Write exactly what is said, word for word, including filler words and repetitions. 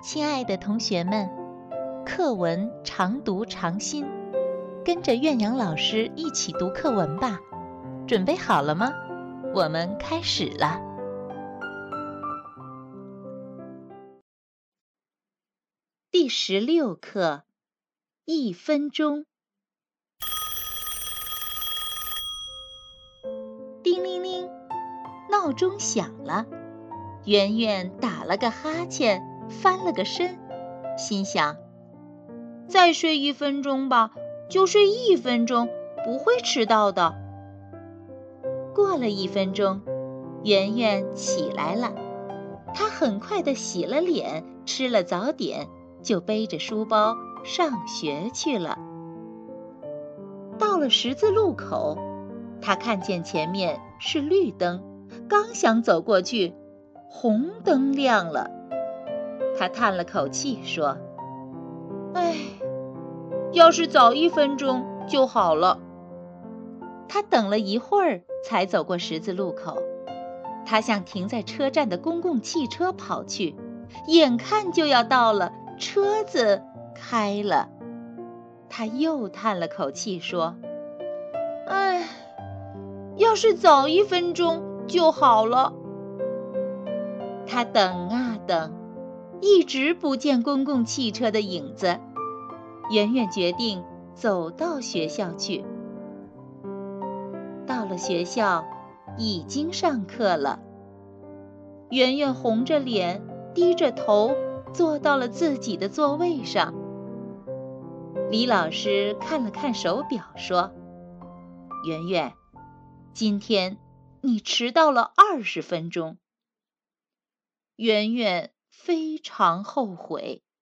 亲爱的同学们，课文常读常新，跟着岳阳老师一起读课文吧。准备好了吗？我们开始了。第十六课，一分钟。叮铃铃，闹钟响了。圆圆打了个哈欠，翻了个身，心想：再睡一分钟吧，就睡一分钟，不会迟到的。过了一分钟，圆圆起来了。她很快地洗了脸，吃了早点，就背着书包上学去了。到了十字路口，她看见前面是绿灯，刚想走过去，红灯亮了。她叹了口气说：唉，要是早一分钟就好了。她等了一会儿才走过十字路口，她向停在车站的公共汽车跑去，眼看就要到了，车子开了。她又叹了口气说：唉，要是早一分钟就好了。她等啊等，一直不见公共汽车的影子。圆圆决定走到学校去。到了学校，已经上课了。圆圆红着脸，低着头，坐到了自己的座位上。李老师看了看手表，说：圆圆，今天你迟到了二十分钟。圆圆非常后悔。